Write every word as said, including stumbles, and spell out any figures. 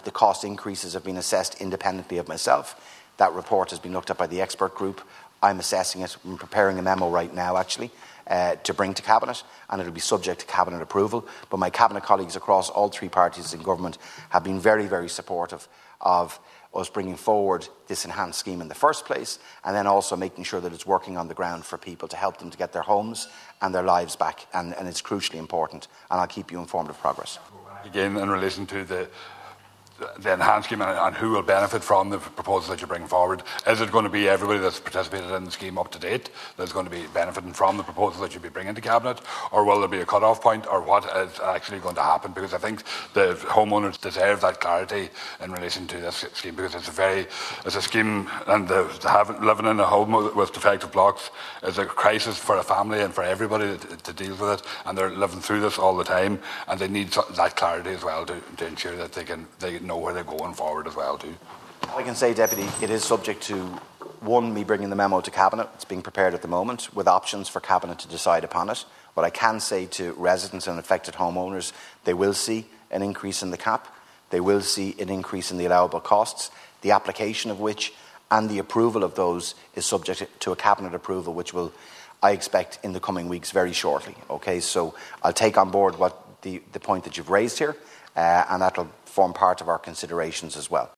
The cost increases have been assessed independently of myself. That report has been looked at by the expert group. I'm assessing it. I'm preparing a memo right now, actually, uh, to bring to Cabinet, and it will be subject to Cabinet approval. But my Cabinet colleagues across all three parties in government have been very, very supportive of us bringing forward this enhanced scheme in the first place, and then also making sure that it's working on the ground for people to help them to get their homes and their lives back, and, and it's crucially important, and I'll keep you informed of progress. Again, in relation to the the enhanced scheme and, and who will benefit from the proposals that you bring forward, is it going to be everybody that's participated in the scheme up to date that's going to be benefiting from the proposals that you'll be bringing to Cabinet, or will there be a cut-off point, or what is actually going to happen? Because I think the homeowners deserve that clarity in relation to this scheme, because it's a very, it's a scheme, and the, the having, living in a home with defective blocks is a crisis for a family and for everybody to, to deal with it, and they're living through this all the time, and they need that clarity as well to, to ensure that they can they know where they're going forward as well too. I can say, Deputy, it is subject to, one, me bringing the memo to Cabinet. It's being prepared at the moment with options for Cabinet to decide upon it. What I can say to residents and affected homeowners, they will see an increase in the cap. They will see an increase in the allowable costs, the application of which and the approval of those is subject to a Cabinet approval, which will, I expect, in the coming weeks very shortly. Okay, so I'll take on board what the, the point that you've raised here, uh, and that will form part of our considerations as well.